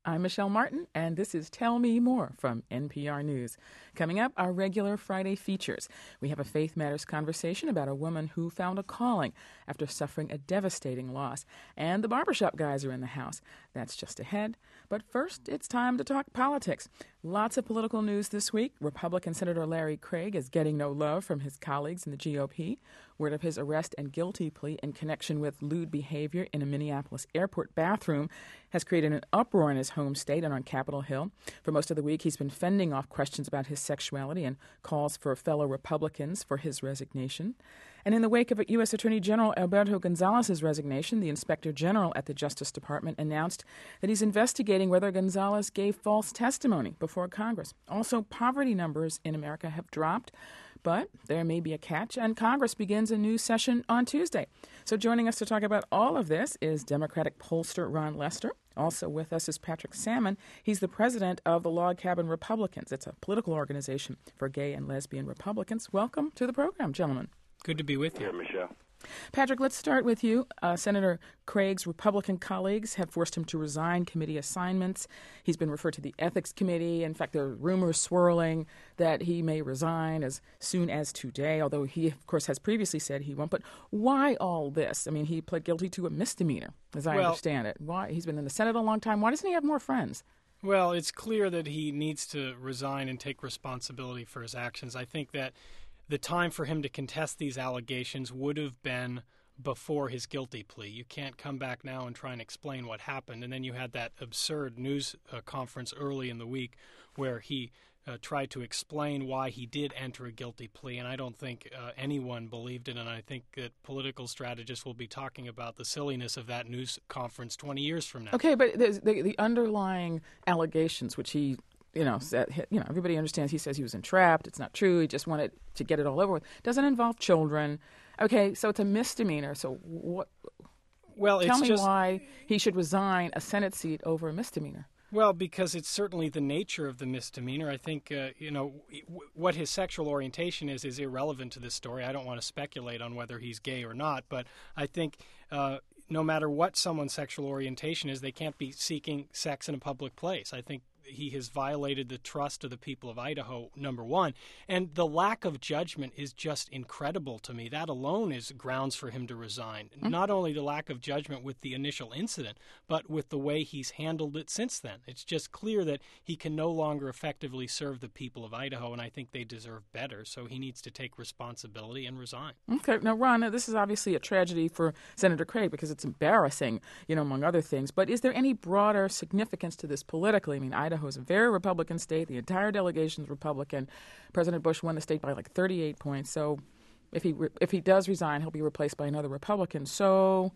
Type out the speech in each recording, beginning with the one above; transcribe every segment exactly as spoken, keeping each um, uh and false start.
I'm Michelle Martin, and this is Tell Me More from N P R News. Coming up, our regular Friday features. We have a Faith Matters conversation about a woman who found a calling after suffering a devastating loss. And the barbershop guys are in the house. That's just ahead. But first, it's time to talk politics. Lots of political news this week. Republican Senator Larry Craig is getting no love from his colleagues in the G O P. Word of his arrest and guilty plea in connection with lewd behavior in a Minneapolis airport bathroom has created an uproar in his home state and on Capitol Hill. For most of the week, he's been fending off questions about his sexuality and calls for fellow Republicans for his resignation. And in the wake of U S. Attorney General Alberto Gonzalez's resignation, the Inspector General at the Justice Department announced that he's investigating whether Gonzalez gave false testimony before Congress. Also, poverty numbers in America have dropped, but there may be a catch, and Congress begins a new session on Tuesday. So joining us to talk about all of this is Democratic pollster Ron Lester. Also with us is Patrick Salmon. He's the president of the Log Cabin Republicans. It's a political organization for gay and lesbian Republicans. Welcome to the program, gentlemen. Good to be with you. Yeah, Michelle. Patrick, let's start with you. Uh, Senator Craig's Republican colleagues have forced him to resign committee assignments. He's been referred to the Ethics Committee. In fact, there are rumors swirling that he may resign as soon as today, although he, of course, has previously said he won't. But why all this? I mean, he pled guilty to a misdemeanor, as I well, understand it. Why? He's been in the Senate a long time. Why doesn't he have more friends? Well, it's clear that he needs to resign and take responsibility for his actions. I think that the time for him to contest these allegations would have been before his guilty plea. You can't come back now and try and explain what happened. And then you had that absurd news uh, conference early in the week where he uh, tried to explain why he did enter a guilty plea. And I don't think uh, anyone believed it. And I think that political strategists will be talking about the silliness of that news conference twenty years from now. Okay, but the, the underlying allegations, which he You know, that, you know, everybody understands he says he was entrapped. It's not true. He just wanted to get it all over with. Doesn't involve children. Okay, so it's a misdemeanor. So what? Well, tell it's me just, why he should resign a Senate seat over a misdemeanor. Well, because it's certainly the nature of the misdemeanor. I think, uh, you know, w- what his sexual orientation is is irrelevant to this story. I don't want to speculate on whether he's gay or not, but I think uh, no matter what someone's sexual orientation is, they can't be seeking sex in a public place. I think he has violated the trust of the people of Idaho, number one. And the lack of judgment is just incredible to me. That alone is grounds for him to resign. Mm-hmm. Not only the lack of judgment with the initial incident, but with the way he's handled it since then. It's just clear that he can no longer effectively serve the people of Idaho, and I think they deserve better. So he needs to take responsibility and resign. Okay. Now, Ron, this is obviously a tragedy for Senator Craig because it's embarrassing, you know, among other things. But is there any broader significance to this politically? I mean, Idaho Idaho is a very Republican state. The entire delegation is Republican. President Bush won the state by like thirty-eight points. So if he re- if he does resign, he'll be replaced by another Republican. So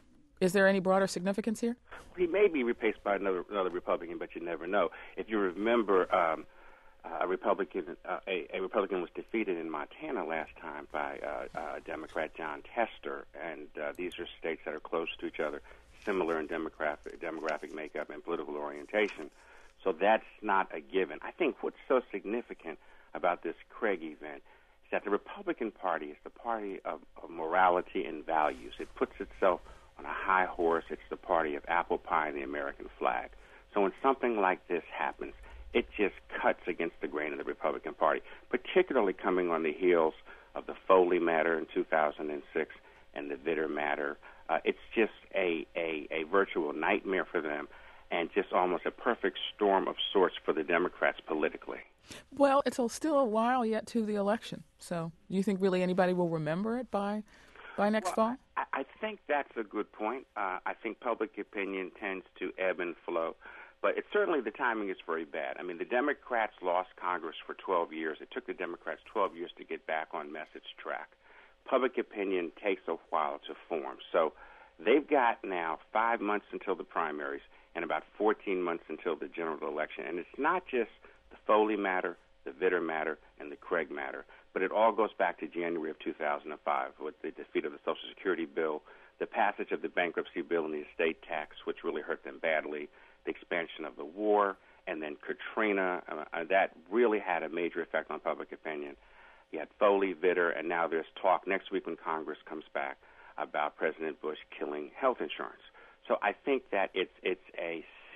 is there any broader significance here? He may be replaced by another another Republican, but you never know. If you remember, um, uh, a Republican uh, a, a Republican was defeated in Montana last time by uh, uh, Democrat John Tester, and uh, these are states that are close to each other, similar in demographic demographic makeup and political orientation. So that's not a given. I think what's so significant about this Craig event is that the Republican Party is the party of, of morality and values. It puts itself on a high horse. It's the party of apple pie and the American flag. So when something like this happens, it just cuts against the grain of the Republican Party, particularly coming on the heels of the Foley matter in two thousand six and the Vitter matter. Uh, it's just a, a, a virtual nightmare for them, and just almost a perfect storm of sorts for the Democrats politically. Well, it's still a while yet to the election. So do you think really anybody will remember it by by next well, fall? I, I think that's a good point. Uh, I think public opinion tends to ebb and flow. But it's certainly the timing is very bad. I mean, the Democrats lost Congress for twelve years. It took the Democrats twelve years to get back on message track. Public opinion takes a while to form. So they've got now five months until the primaries and about fourteen months until the general election. And it's not just the Foley matter, the Vitter matter, and the Craig matter, but it all goes back to January of two thousand five with the defeat of the Social Security bill, the passage of the bankruptcy bill and the estate tax, which really hurt them badly, the expansion of the war, and then Katrina. Uh, that really had a major effect on public opinion. You had Foley, Vitter, and now there's talk next week when Congress comes back about President Bush killing health insurance. So I think that it's it's a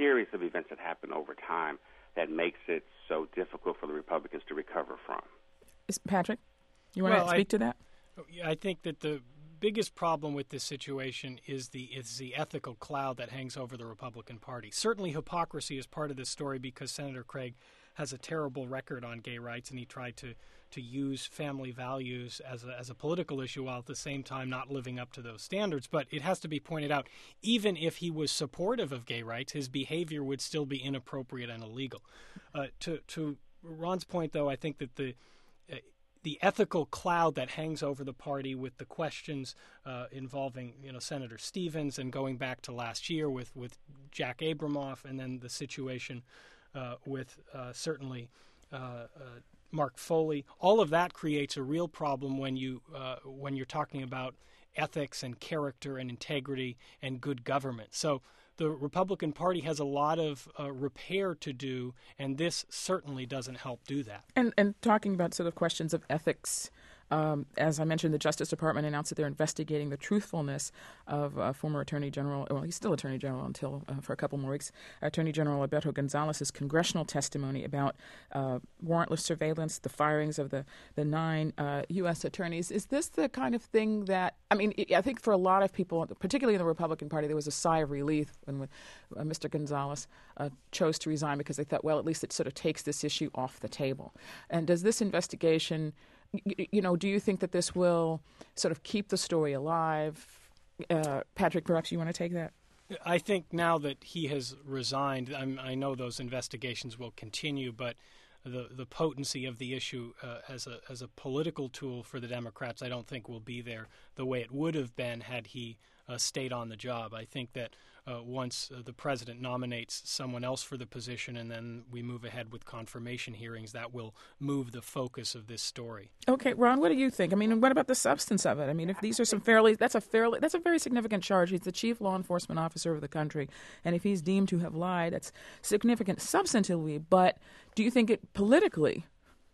series of events that happen over time that makes it so difficult for the Republicans to recover from. Patrick, you want well, to speak I, to that? I think that the biggest problem with this situation is the is the ethical cloud that hangs over the Republican Party. Certainly hypocrisy is part of this story because Senator Craig has a terrible record on gay rights, and he tried to, to use family values as a, as a political issue while at the same time not living up to those standards. But it has to be pointed out, even if he was supportive of gay rights, his behavior would still be inappropriate and illegal. Uh, to, to Ron's point, though, I think that the uh, the ethical cloud that hangs over the party with the questions uh, involving, you know, Senator Stevens and going back to last year with, with Jack Abramoff, and then the situation uh, with uh, certainly uh, uh, Mark Foley, all of that creates a real problem when you uh, when you're talking about ethics and character and integrity and good government. So the Republican Party has a lot of uh, repair to do, and this certainly doesn't help do that. And and talking about sort of questions of ethics, um, as I mentioned, the Justice Department announced that they're investigating the truthfulness of uh, former Attorney General, well, he's still Attorney General until uh, for a couple more weeks, Attorney General Alberto Gonzalez's congressional testimony about uh, warrantless surveillance, the firings of the, the nine uh, U S attorneys. Is this the kind of thing that, I mean, I think for a lot of people, particularly in the Republican Party, there was a sigh of relief when, when uh, Mister Gonzalez uh, chose to resign because they thought, well, at least it sort of takes this issue off the table. And does this investigation, you, you know, do you think that this will sort of keep the story alive? Uh, Patrick, perhaps you want to take that? I think now that he has resigned, I'm, I know those investigations will continue, but the the potency of the issue uh, as a as a political tool for the Democrats, I don't think will be there the way it would have been had he uh, stayed on the job. I think that uh, once uh, the president nominates someone else for the position and then we move ahead with confirmation hearings, that will move the focus of this story. Okay, Ron, what do you think? I mean, what about the substance of it? I mean, if these are some fairly, that's a fairly, that's a very significant charge. He's the chief law enforcement officer of the country, and if he's deemed to have lied, that's significant substantively. But do you think it politically?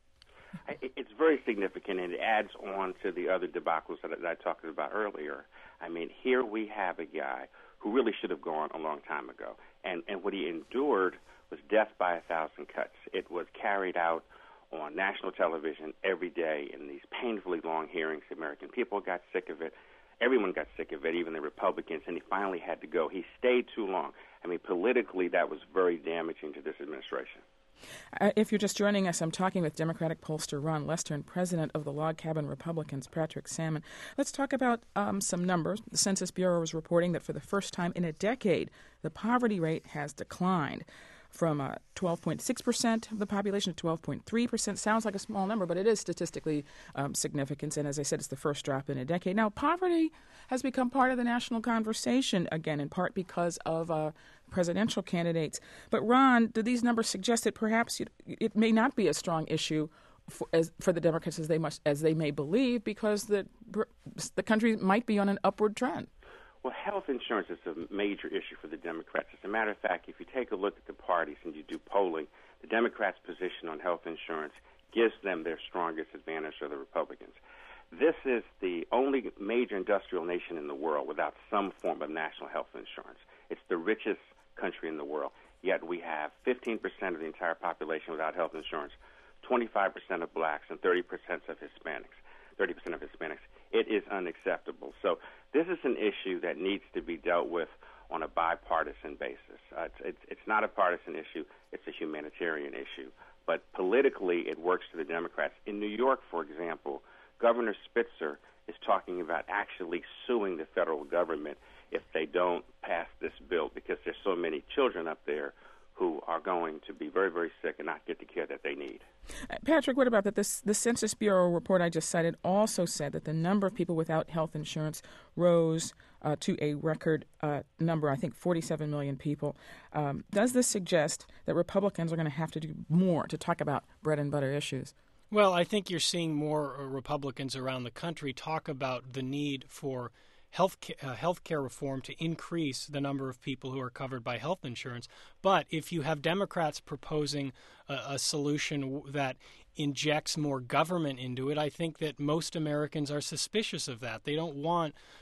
It's very significant, and it adds on to the other debacles that I talked about earlier. I mean, here we have a guy who really should have gone a long time ago, and and what he endured was death by a thousand cuts. It was carried out on national television every day in these painfully long hearings. The American people got sick of it. Everyone got sick of it, even the Republicans, and he finally had to go. He stayed too long. I mean, politically, that was very damaging to this administration. Uh, if you're just joining us, I'm talking with Democratic pollster Ron Lester and President of the Log Cabin Republicans, Patrick Salmon. Let's talk about um, some numbers. The Census Bureau is reporting that for the first time in a decade, the poverty rate has declined from uh, twelve point six percent of the population to twelve point three percent. Sounds like a small number, but it is statistically um, significant. And as I said, it's the first drop in a decade. Now, poverty has become part of the national conversation, again, in part because of uh, presidential candidates. But, Ron, do these numbers suggest that perhaps it, it may not be a strong issue for, as, for the Democrats as they, must, as they may believe, because the, the country might be on an upward trend? Well, health insurance is a major issue for the Democrats. As a matter of fact, if you take a look at the parties and you do polling, the Democrats' position on health insurance gives them their strongest advantage to the Republicans. This is the only major industrial nation in the world without some form of national health insurance. It's the richest country in the world, yet we have fifteen percent of the entire population without health insurance, twenty-five percent of blacks, and thirty percent of Hispanics. thirty percent of Hispanics. It is unacceptable. So this is an issue that needs to be dealt with on a bipartisan basis. Uh, it's, it's, it's not a partisan issue. It's a humanitarian issue. But politically, it works to the Democrats. In New York, for example, Governor Spitzer is talking about actually suing the federal government if they don't pass this bill because there's so many children up there who are going to be very, very sick and not get the care that they need. Patrick, what about that? This, the Census Bureau report I just cited also said that the number of people without health insurance rose uh, to a record uh, number, I think forty-seven million people. Um, does this suggest that Republicans are going to have to do more to talk about bread and butter issues? Well, I think you're seeing more Republicans around the country talk about the need for health uh, healthcare reform to increase the number of people who are covered by health insurance. But if you have Democrats proposing a, a solution that injects more government into it, I think that most Americans are suspicious of that. They don't want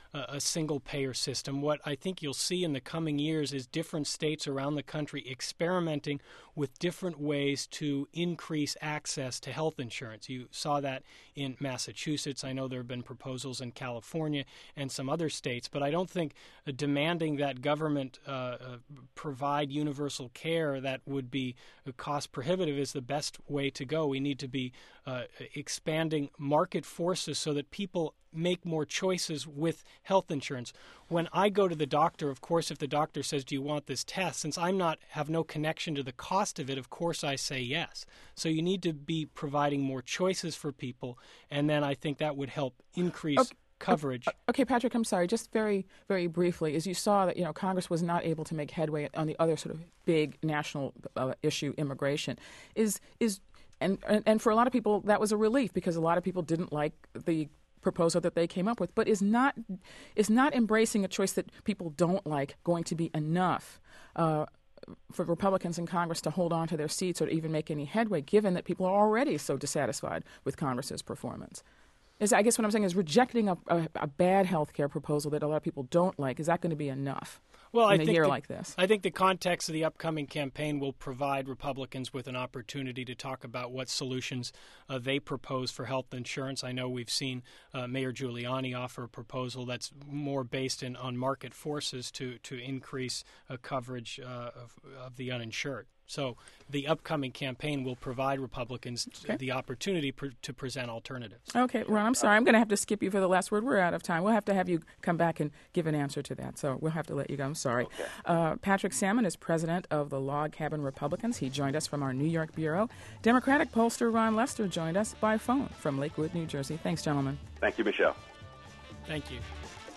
a, a single-payer system. What I think you'll see in the coming years is different states around the country experimenting with different ways to increase access to health insurance. You saw that in Massachusetts. I know there have been proposals in California and some other states, but I don't think uh, demanding that government uh, uh, provide universal care that would be uh, cost prohibitive is the best way to go. We need to be uh, expanding market forces so that people make more choices with health insurance. When I go to the doctor, of course, if the doctor says, do you want this test? Since I'm not have no connection to the cost of it, of course I say yes. So you need to be providing more choices for people, and then I think that would help increase okay. coverage. Okay, Patrick, I'm sorry. Just very, very briefly, as you saw that, you know, Congress was not able to make headway on the other sort of big national uh, issue, immigration. Is is and, and and for a lot of people that was a relief because a lot of people didn't like the proposal that they came up with. But is not is not embracing a choice that people don't like going to be enough uh, for Republicans in Congress to hold on to their seats or to even make any headway, given that people are already so dissatisfied with Congress's performance? Is I guess what I'm saying is rejecting a, a, a bad health care proposal that a lot of people don't like, is that going to be enough? Well, in I a think year the, like this? I think the context of the upcoming campaign will provide Republicans with an opportunity to talk about what solutions uh, they propose for health insurance. I know we've seen uh, Mayor Giuliani offer a proposal that's more based in, on market forces to, to increase uh, coverage uh, of, of the uninsured. So the upcoming campaign will provide Republicans okay. the opportunity pr- to present alternatives. Okay, Ron, I'm sorry. I'm going to have to skip you for the last word. We're out of time. We'll have to have you come back and give an answer to that. So we'll have to let you go. I'm sorry. Okay. Uh, Patrick Salmon is president of the Log Cabin Republicans. He joined us from our New York bureau. Democratic pollster Ron Lester joined us by phone from Lakewood, New Jersey. Thanks, gentlemen. Thank you, Michelle. Thank you.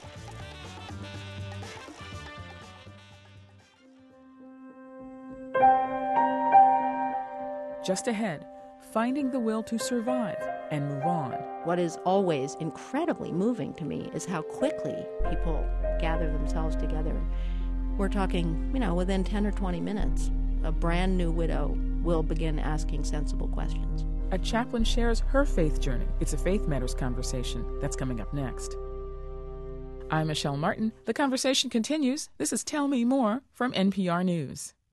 Just ahead, finding the will to survive and move on. What is always incredibly moving to me is how quickly people gather themselves together. We're talking, you know, within ten or twenty minutes, a brand new widow will begin asking sensible questions. A chaplain shares her faith journey. It's a Faith Matters conversation. That's coming up next. I'm Michelle Martin. The conversation continues. This is Tell Me More from N P R News.